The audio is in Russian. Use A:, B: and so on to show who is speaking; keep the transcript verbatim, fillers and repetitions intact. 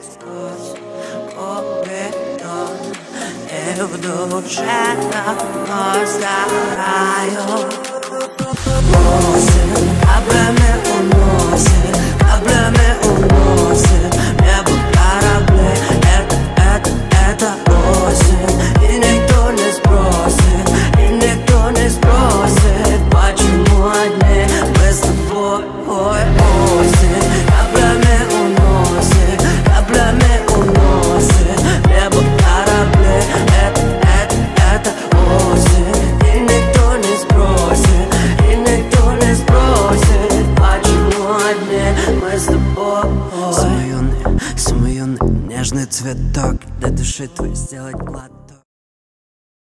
A: И в душе вновь сгораю. Осень каплями уносит, каплями уносит небо кораблей. Это, это, это осень. И никто не спросит, и никто не спросит, почему одни мы с тобой. Ой, осень каплями уносит, каплями уносит небо кораблей. Это, это, это осень. И никто не спросит, и никто не спросит, почему одни мы с тобой.
B: Самый юный, самый юный нежный цветок для души твоей сделать глад.